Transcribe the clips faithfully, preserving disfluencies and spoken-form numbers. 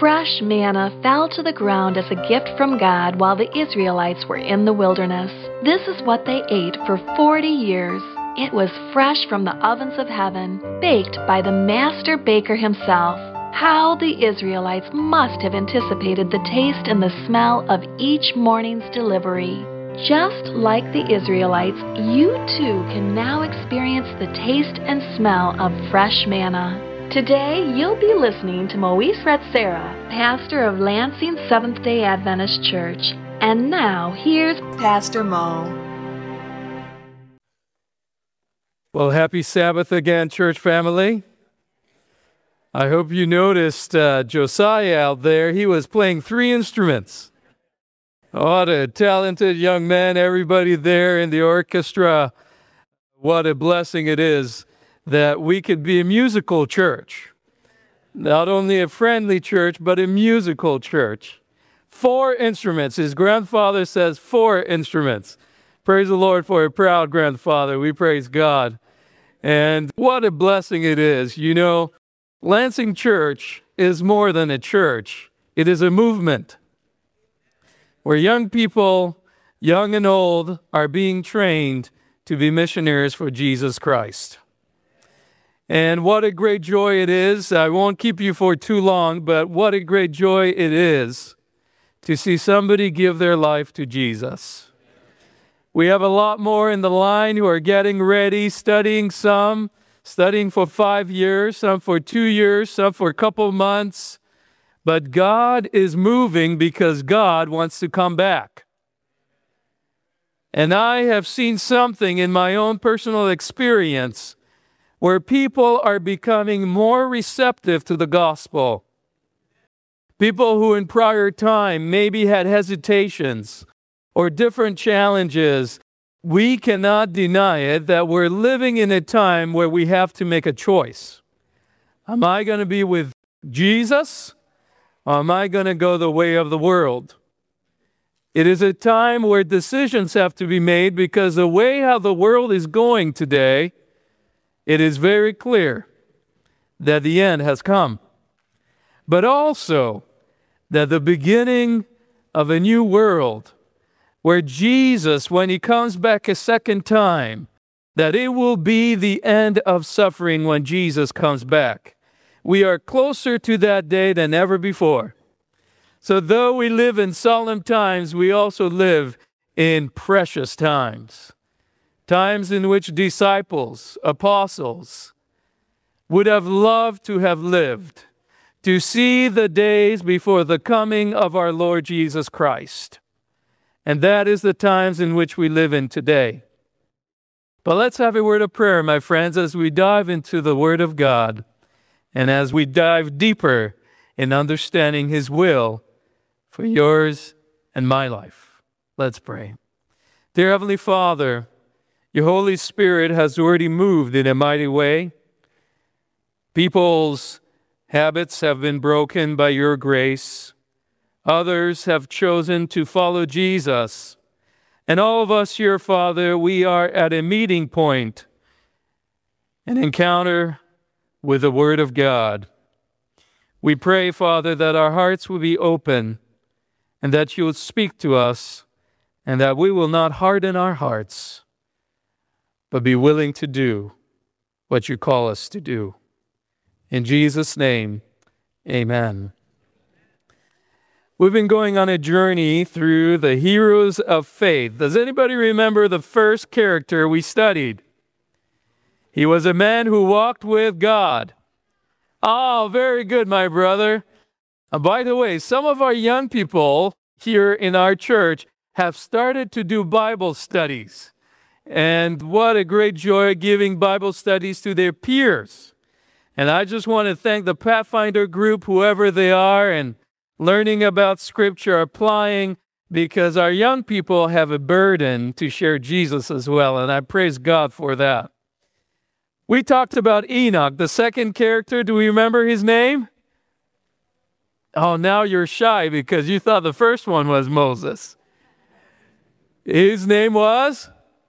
Fresh manna fell to the ground as a gift from God while the Israelites were in the wilderness. This is what they ate for forty years. It was fresh from the ovens of heaven, baked by the master baker himself. How the Israelites must have anticipated the taste and the smell of each morning's delivery. Just like the Israelites, you too can now experience the taste and smell of fresh manna. Today, you'll be listening to Moise Ratsera, pastor of Lansing Seventh-day Adventist Church. And now, here's Pastor Mo. Well, happy Sabbath again, church family. I hope you noticed uh, Josiah out there. He was playing three instruments. What a talented young man, everybody there in the orchestra. What a blessing it is that we could be a musical church. Not only a friendly church, but a musical church. Four instruments. His grandfather says four instruments. Praise the Lord for a proud grandfather. We praise God. And what a blessing it is. You know, Lansing Church is more than a church. It is a movement where young people, young and old, are being trained to be missionaries for Jesus Christ. And what a great joy it is. I won't keep you for too long, but what a great joy it is to see somebody give their life to Jesus. We have a lot more in the line who are getting ready, studying some, studying for five years, some for two years, some for a couple months. But God is moving because God wants to come back. And I have seen something in my own personal experience where people are becoming more receptive to the gospel. People who in prior time maybe had hesitations or different challenges, we cannot deny it that we're living in a time where we have to make a choice. Am I going to be with Jesus, or am I going to go the way of the world? It is a time where decisions have to be made because the way how the world is going today, it is very clear that the end has come. But also that the beginning of a new world where Jesus, when he comes back a second time, that it will be the end of suffering when Jesus comes back. We are closer to that day than ever before. So though we live in solemn times, we also live in precious times. Times in which disciples, apostles, would have loved to have lived, to see the days before the coming of our Lord Jesus Christ. And that is the times in which we live in today. But let's have a word of prayer, my friends, as we dive into the Word of God and as we dive deeper in understanding His will for yours and my life. Let's pray. Dear Heavenly Father, your Holy Spirit has already moved in a mighty way. People's habits have been broken by your grace. Others have chosen to follow Jesus. And all of us here, Father, we are at a meeting point, an encounter with the Word of God. We pray, Father, that our hearts will be open and that you will speak to us and that we will not harden our hearts, but be willing to do what you call us to do. In Jesus' name, amen. We've been going on a journey through the heroes of faith. Does anybody remember the first character we studied? He was a man who walked with God. Oh, very good, my brother. Uh, by the way, some of our young people here in our church have started to do Bible studies. And what a great joy giving Bible studies to their peers. And I just want to thank the Pathfinder group, whoever they are, and learning about Scripture, applying, because our young people have a burden to share Jesus as well, and I praise God for that. We talked about Enoch, the second character. Do we remember his name? Oh, now you're shy because you thought the first one was Moses. His name was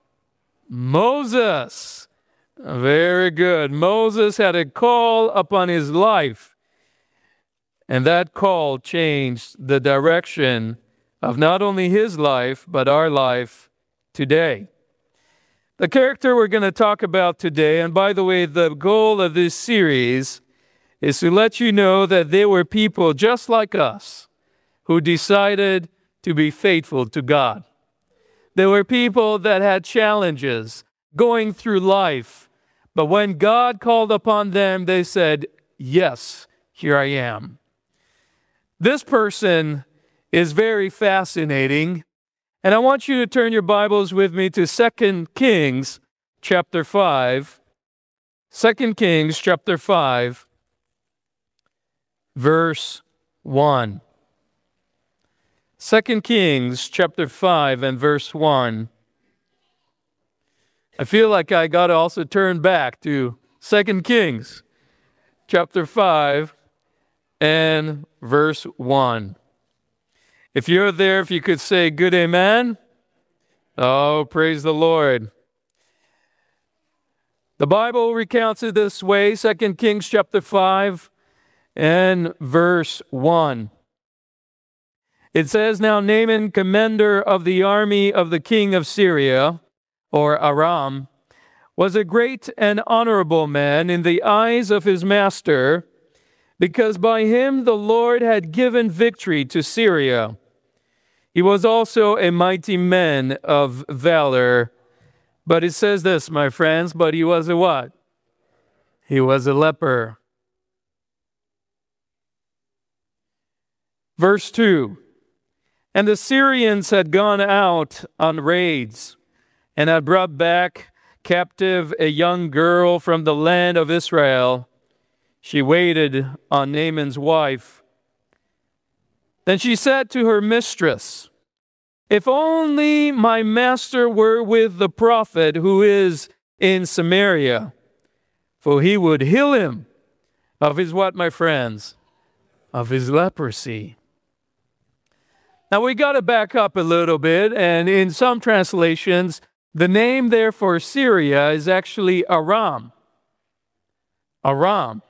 Moses. Very good. Moses had a call upon his life. And that call changed the direction of not only his life, but our life today. The character we're going to talk about today, and by the way, the goal of this series is to let you know that they were people just like us who decided to be faithful to God. There were people that had challenges going through life, but when God called upon them, they said, "Yes, here I am." This person is very fascinating, and I want you to turn your Bibles with me to Second Kings chapter five. Second Kings chapter five, verse one. Second Kings chapter five and verse one. I feel like I got to also turn back to Second Kings chapter five and verse one. If you're there, if you could say good amen. Oh, praise the Lord. The Bible recounts it this way, Second Kings chapter five and verse one. It says, "Now Naaman, commander of the army of the king of Syria," or Aram, "was a great and honorable man in the eyes of his master, because by him the Lord had given victory to Syria. He was also a mighty man of valor." But it says this, my friends, but he was a what? He was a leper. Verse two. "And the Syrians had gone out on raids, and had brought back captive a young girl from the land of Israel. She waited on Naaman's wife. Then she said to her mistress, 'If only my master were with the prophet who is in Samaria, for he would heal him of his,' what, my friends? Of his leprosy." Now we got to back up a little bit, and in some translations, the name there for Syria is actually Aram. Aram.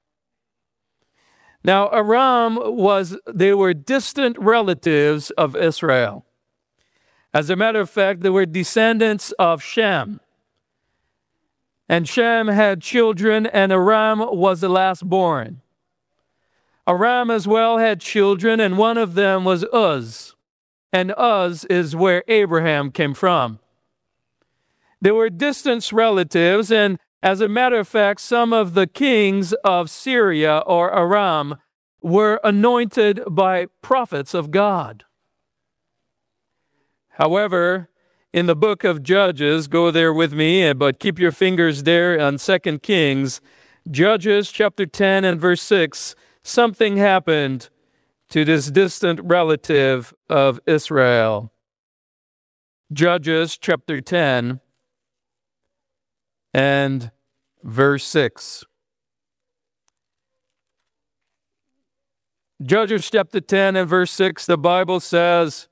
Now Aram was, they were distant relatives of Israel. As a matter of fact, they were descendants of Shem. And Shem had children, and Aram was the last born. Aram as well had children, and one of them was Uz. And Uz is where Abraham came from. They were distant relatives, and as a matter of fact, some of the kings of Syria or Aram were anointed by prophets of God. However, in the book of Judges, go there with me, but keep your fingers there on Second Kings, Judges chapter ten and verse six, something happened to this distant relative of Israel. Judges chapter ten and verse six. Judges chapter ten and verse six, the Bible says,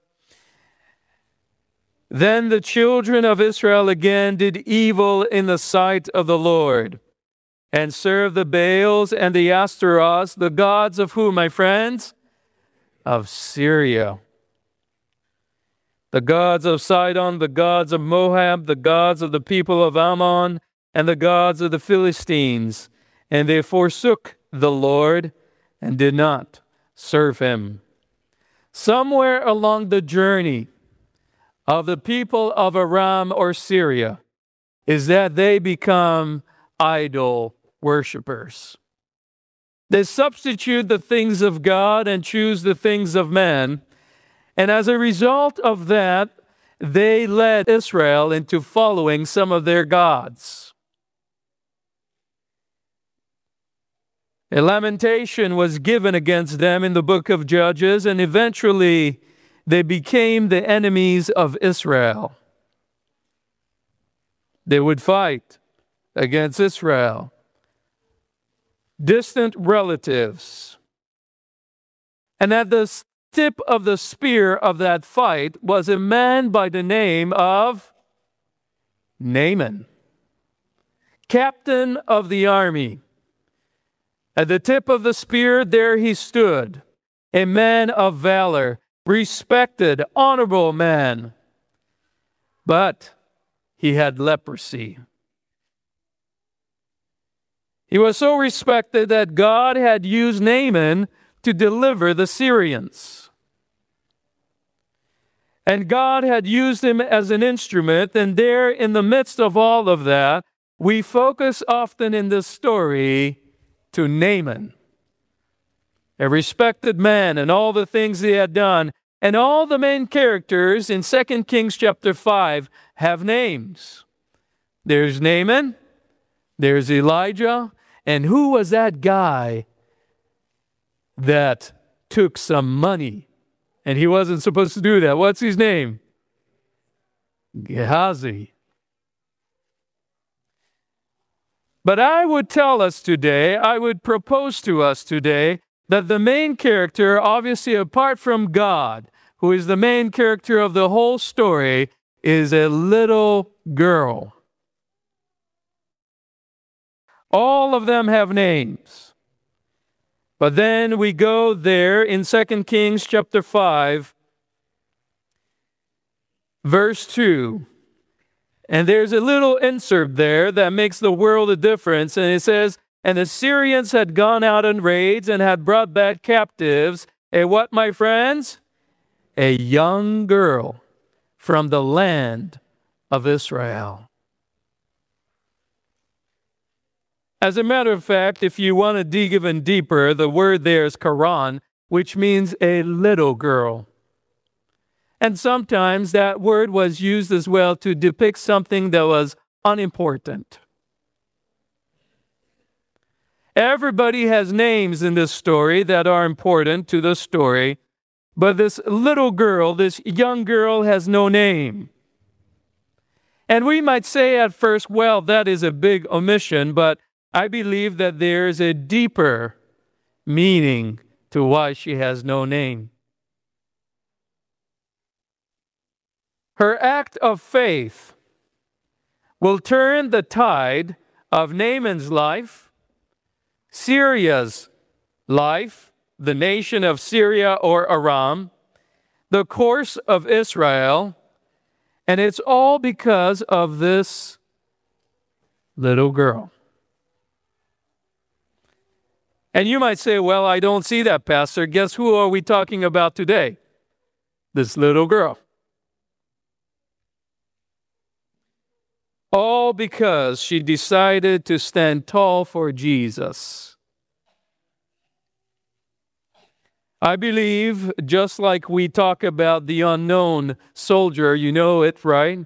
"Then the children of Israel again did evil in the sight of the Lord, and served the Baals and the Ashtaroths, the gods of who, my friends? Of Syria. The gods of Sidon, the gods of Moab, the gods of the people of Ammon, and the gods of the Philistines. And they forsook the Lord and did not serve him." Somewhere along the journey of the people of Aram or Syria is that they become idol worshipers. They substitute the things of God and choose the things of man. And as a result of that, they led Israel into following some of their gods. A lamentation was given against them in the book of Judges, and eventually they became the enemies of Israel. They would fight against Israel. Distant relatives. And at the tip of the spear of that fight was a man by the name of Naaman, captain of the army. At the tip of the spear, there he stood, a man of valor, respected, honorable man. But he had leprosy. He was so respected that God had used Naaman to deliver the Syrians. And God had used him as an instrument, and there in the midst of all of that, we focus often in this story to Naaman, a respected man, and all the things he had done. And all the main characters in Second Kings chapter five have names. There's Naaman, there's Elijah, and who was that guy that took some money? And he wasn't supposed to do that. What's his name? Gehazi. But I would tell us today, I would propose to us today, that the main character, obviously apart from God, who is the main character of the whole story, is a little girl. All of them have names. But then we go there in Second Kings chapter five, verse two. And there's a little insert there that makes the world a difference. And it says, and the Syrians had gone out on raids and had brought back captives. A what, my friends? A young girl from the land of Israel. As a matter of fact, if you want to dig even deeper, the word there is karan, which means a little girl. And sometimes that word was used as well to depict something that was unimportant. Everybody has names in this story that are important to the story, but this little girl, this young girl, has no name. And we might say at first, well, that is a big omission, but I believe that there is a deeper meaning to why she has no name. Her act of faith will turn the tide of Naaman's life, Syria's life, the nation of Syria or Aram, the course of Israel, and it's all because of this little girl. And you might say, well, I don't see that, Pastor. Guess who are we talking about today? This little girl. All because she decided to stand tall for Jesus. I believe, just like we talk about the unknown soldier, you know it, right?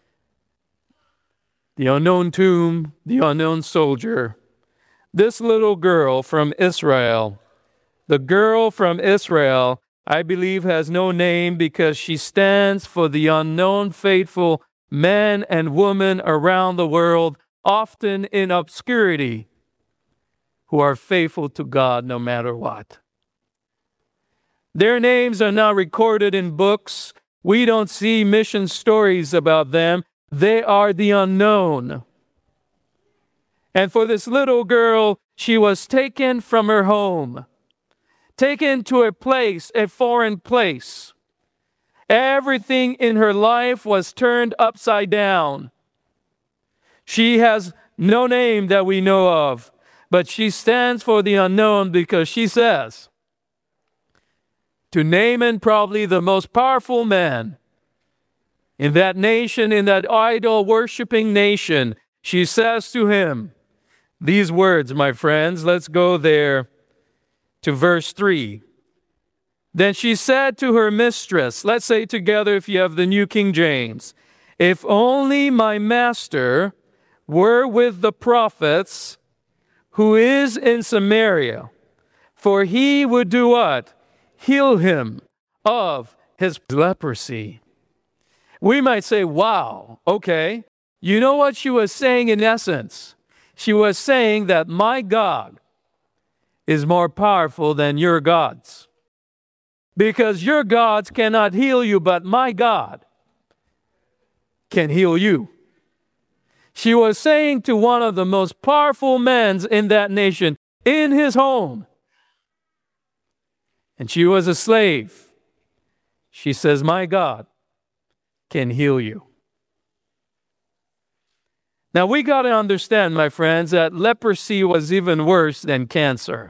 The unknown tomb, the unknown soldier. This little girl from Israel, the girl from Israel, I believe has no name because she stands for the unknown faithful men and women around the world, often in obscurity, who are faithful to God no matter what. Their names are not recorded in books. We don't see mission stories about them. They are the unknown. And for this little girl, she was taken from her home, taken to a place, a foreign place. Everything in her life was turned upside down. She has no name that we know of, but she stands for the unknown because she says, to Naaman, probably the most powerful man in that nation, in that idol-worshiping nation, she says to him these words, my friends. Let's go there to verse three. Then she said to her mistress, let's say together if you have the New King James, if only my master were with the prophets who is in Samaria, for he would do what? Heal him of his leprosy. We might say, wow, okay. You know what she was saying in essence? She was saying that my God is more powerful than your gods. Because your gods cannot heal you, but my God can heal you. She was saying to one of the most powerful men in that nation, in his home. And she was a slave. She says, my God can heal you. Now we got to understand, my friends, that leprosy was even worse than cancer.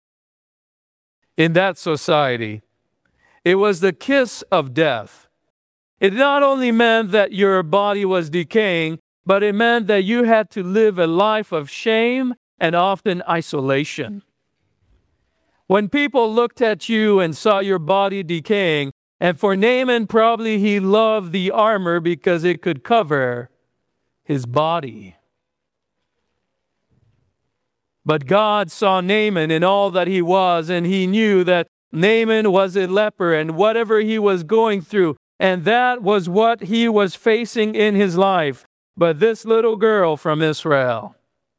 In that society, it was the kiss of death. It not only meant that your body was decaying, but it meant that you had to live a life of shame and often isolation. When people looked at you and saw your body decaying, and for Naaman, probably he loved the armor because it could cover his body. But God saw Naaman in all that he was, and he knew that Naaman was a leper and whatever he was going through, and that was what he was facing in his life. But this little girl from Israel.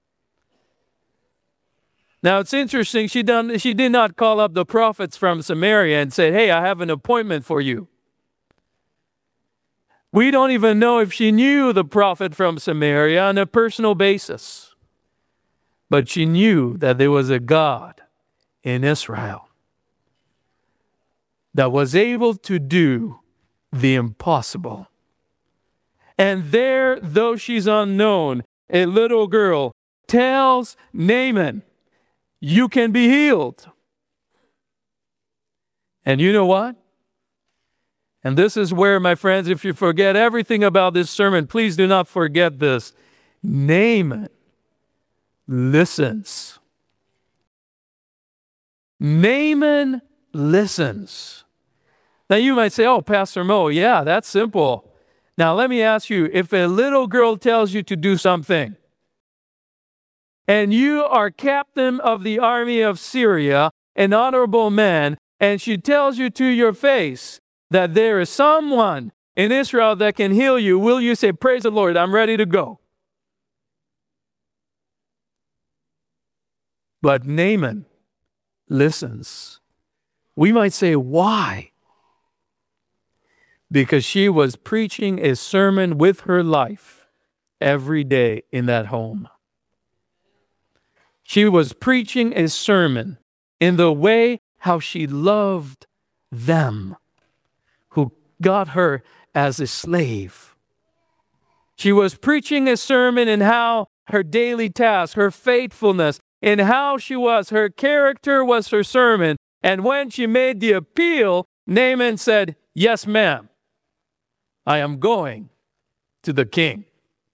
Now it's interesting, she, done, she did not call up the prophets from Samaria and say, hey, I have an appointment for you. We don't even know if she knew the prophet from Samaria on a personal basis. But she knew that there was a God in Israel that was able to do the impossible. And there, though she's unknown, a little girl tells Naaman, you can be healed. And you know what? And this is where, my friends, if you forget everything about this sermon, please do not forget this. Naaman listens. Naaman listens. Now you might say, oh, Pastor Mo, yeah, that's simple. Now let me ask you, if a little girl tells you to do something, and you are captain of the army of Syria, an honorable man, and she tells you to your face that there is someone in Israel that can heal you, will you say, praise the Lord, I'm ready to go? But Naaman listens. We might say, why? Because she was preaching a sermon with her life every day in that home. She was preaching a sermon in the way how she loved them who got her as a slave. She was preaching a sermon in how her daily task, her faithfulness, in how she was, her character was her sermon. And when she made the appeal, Naaman said, yes, ma'am, I am going to the king.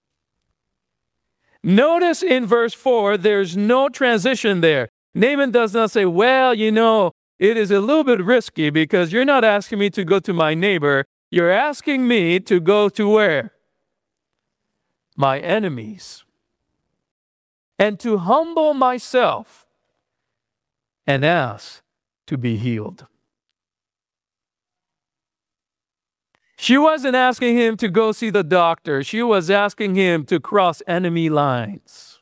Notice in verse four, there's no transition there. Naaman does not say, well, you know, it is a little bit risky because you're not asking me to go to my neighbor. You're asking me to go to where? My enemies. And to humble myself and ask to be healed. She wasn't asking him to go see the doctor. She was asking him to cross enemy lines.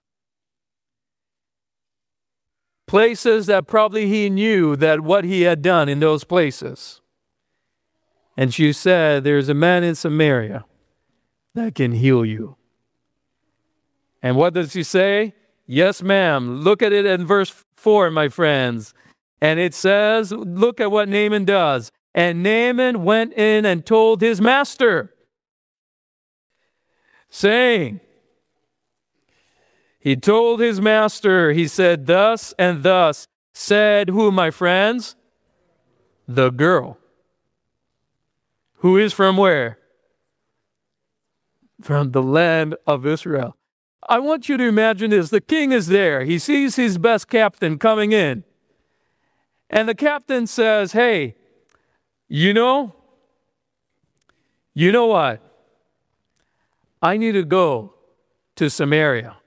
Places that probably he knew that what he had done in those places. And she said, there's a man in Samaria that can heal you. And what does she say? Yes, ma'am. Look at it in verse four, my friends. And it says, look at what Naaman does. And Naaman went in and told his master, saying, he told his master, he said, thus and thus said who, my friends? The girl. Who is from where? From the land of Israel. I want you to imagine this. The king is there. He sees his best captain coming in. And the captain says, hey, you know, you know what? I need to go to Samaria.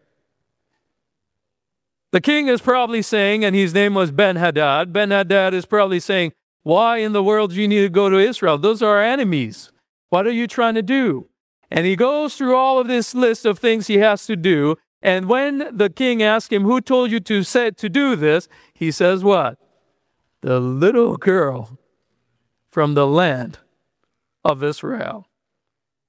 The king is probably saying, and his name was Ben-Hadad, Ben-Hadad is probably saying, why in the world do you need to go to Israel? Those are our enemies. What are you trying to do? And he goes through all of this list of things he has to do. And when the king asks him, who told you to say to do this? He says what? The little girl from the land of Israel.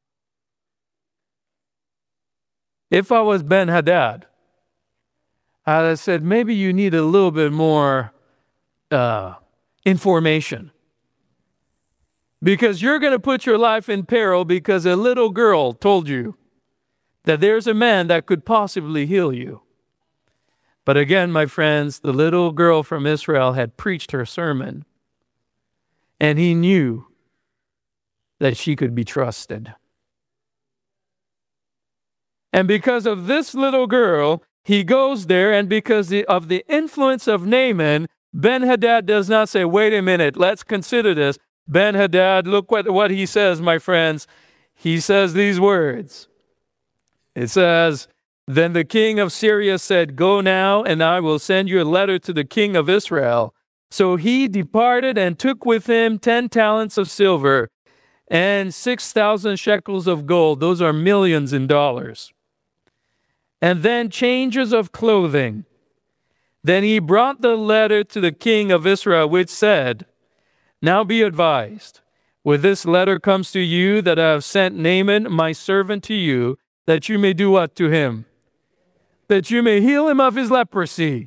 If I was Ben-Hadad, I said, maybe you need a little bit more uh, information. Because you're going to put your life in peril because a little girl told you that there's a man that could possibly heal you. But again, my friends, the little girl from Israel had preached her sermon, and he knew that she could be trusted. And because of this little girl, he goes there, and because of the influence of Naaman, Ben-Hadad does not say, wait a minute, let's consider this. Ben-Hadad, look what, what he says, my friends. He says these words. It says, then the king of Syria said, go now, and I will send you a letter to the king of Israel. So he departed and took with him ten talents of silver and six thousand shekels of gold. Those are millions in dollars. And then changes of clothing. Then he brought the letter to the king of Israel, which said, now be advised, with this letter comes to you that I have sent Naaman, my servant, to you, that you may do what to him? That you may heal him of his leprosy.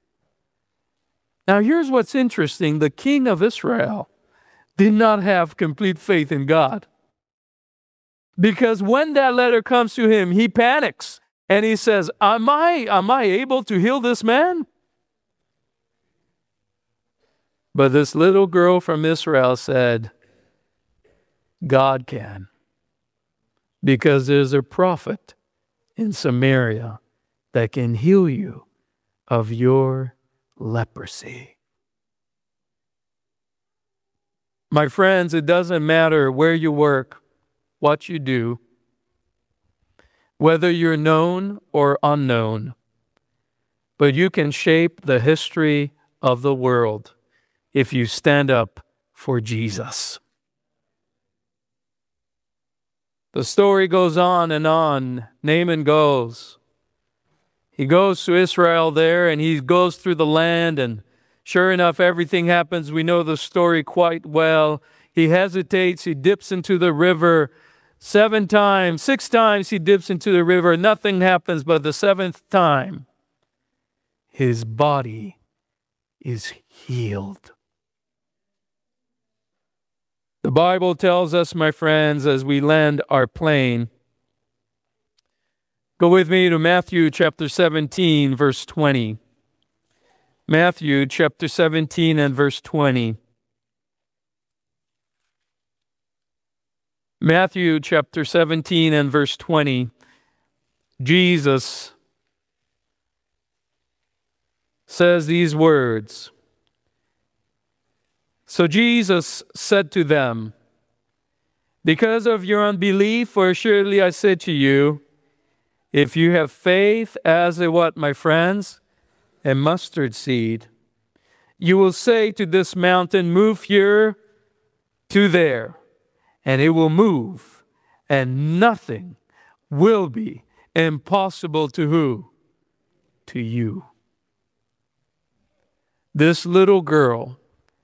Now here's what's interesting. The king of Israel did not have complete faith in God. Because when that letter comes to him, he panics. And he says, am I, am I able to heal this man? But this little girl from Israel said, God can. Because there's a prophet in Samaria that can heal you of your leprosy. My friends, it doesn't matter where you work, what you do, whether you're known or unknown, but you can shape the history of the world if you stand up for Jesus. The story goes on and on. Naaman goes. He goes to Israel there, and he goes through the land, and sure enough, everything happens. We know the story quite well. He hesitates. He dips into the river seven times. Six times he dips into the river. Nothing happens, but the seventh time, his body is healed. The Bible tells us, my friends, as we land our plane, go with me to Matthew chapter seventeen, verse twenty. Matthew chapter seventeen and verse twenty. Matthew chapter seventeen and verse twenty. Jesus says these words. So Jesus said to them, because of your unbelief, for surely I said to you, if you have faith as a what, my friends? A mustard seed, you will say to this mountain, move here to there, and it will move, and nothing will be impossible to who? To you. This little girl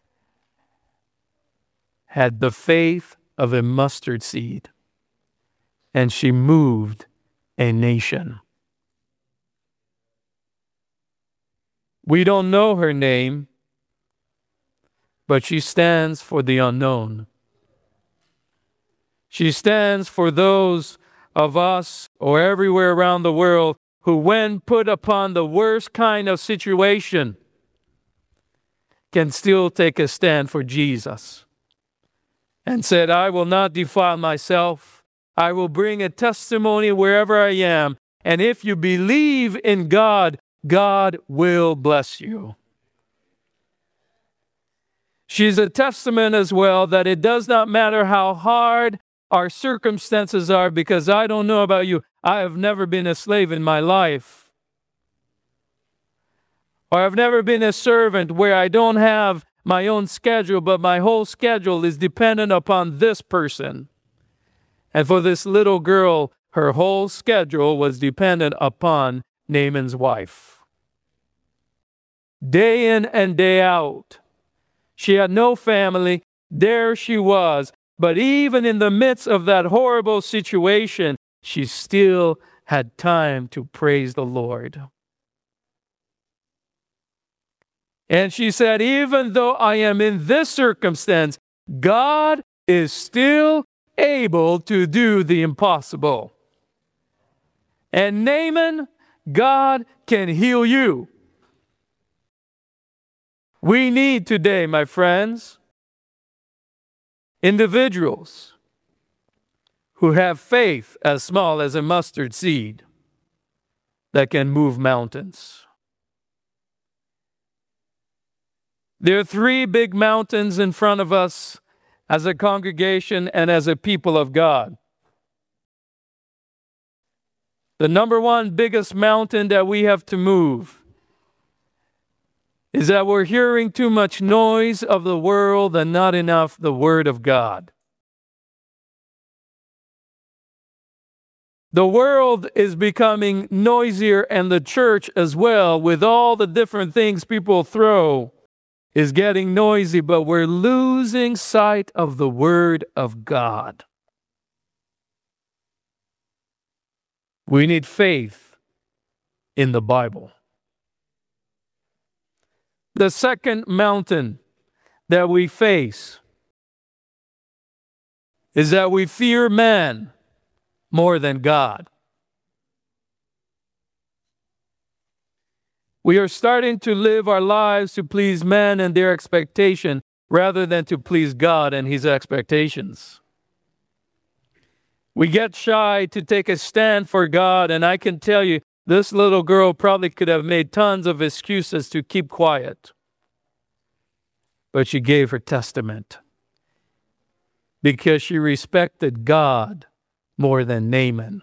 had the faith of a mustard seed, and she moved a nation. We don't know her name, but she stands for the unknown. She stands for those of us or everywhere around the world who, when put upon the worst kind of situation, can still take a stand for Jesus and said, I will not defile myself. I will bring a testimony wherever I am. And if you believe in God, God will bless you. She's a testament as well that it does not matter how hard our circumstances are, because I don't know about you, I have never been a slave in my life. Or I've never been a servant where I don't have my own schedule, but my whole schedule is dependent upon this person. And for this little girl, her whole schedule was dependent upon Naaman's wife. Day in and day out. She had no family. There she was. But even in the midst of that horrible situation, she still had time to praise the Lord. And she said, even though I am in this circumstance, God is still able to do the impossible. And Naaman, God can heal you. We need today, my friends, individuals who have faith as small as a mustard seed that can move mountains. There are three big mountains in front of us as a congregation and as a people of God. The number one biggest mountain that we have to move is that we're hearing too much noise of the world and not enough the Word of God. The world is becoming noisier, and the church as well, with all the different things people throw, is getting noisy, but we're losing sight of the Word of God. We need faith in the Bible. The second mountain that we face is that we fear man more than God. We are starting to live our lives to please men and their expectation rather than to please God and His expectations. We get shy to take a stand for God, and I can tell you, this little girl probably could have made tons of excuses to keep quiet. But she gave her testament because she respected God more than Naaman.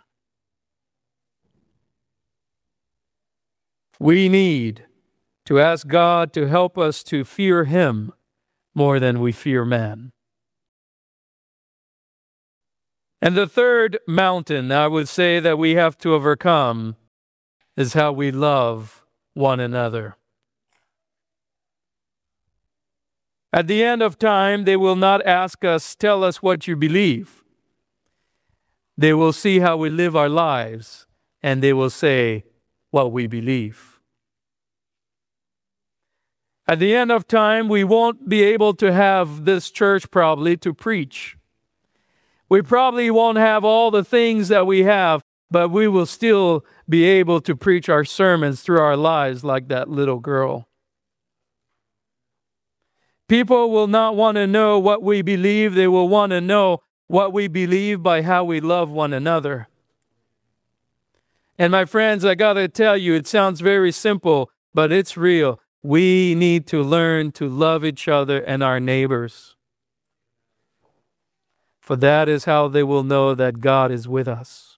We need to ask God to help us to fear Him more than we fear man. And the third mountain I would say that we have to overcome is how we love one another. At the end of time, they will not ask us, tell us what you believe. They will see how we live our lives, and they will say what we believe. At the end of time, we won't be able to have this church probably to preach. We probably won't have all the things that we have, but we will still be able to preach our sermons through our lives like that little girl. People will not want to know what we believe. They will want to know what we believe by how we love one another. And my friends, I got to tell you, it sounds very simple, but it's real. We need to learn to love each other and our neighbors. For that is how they will know that God is with us.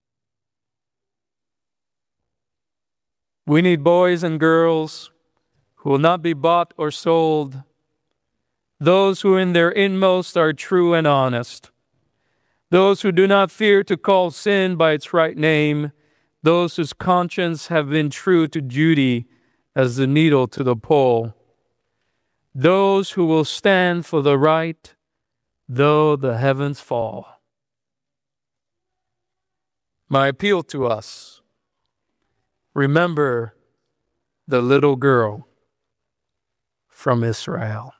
We need boys and girls who will not be bought or sold, those who in their inmost are true and honest, those who do not fear to call sin by its right name, those whose conscience have been true to duty as the needle to the pole, those who will stand for the right though the heavens fall. My appeal to us, remember the little girl from Israel.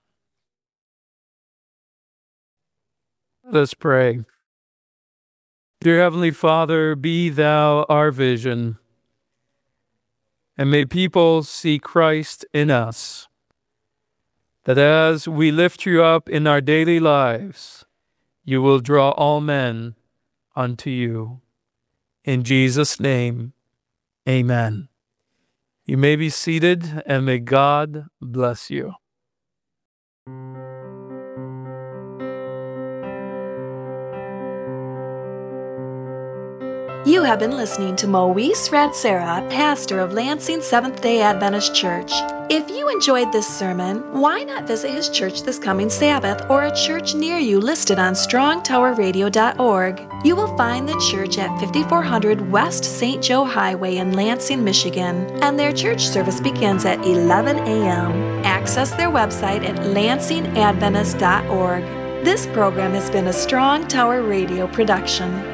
Let us pray. Dear Heavenly Father, be Thou our vision, and may people see Christ in us, that as we lift You up in our daily lives, You will draw all men unto You. In Jesus' name, amen. You may be seated, and may God bless you. You have been listening to Maurice Radsera, pastor of Lansing Seventh-day Adventist Church. If you enjoyed this sermon, why not visit his church this coming Sabbath or a church near you listed on strong tower radio dot org. You will find the church at fifty-four hundred West Saint Joe Highway in Lansing, Michigan, and their church service begins at eleven a.m. Access their website at lansing adventist dot org. This program has been a Strong Tower Radio production.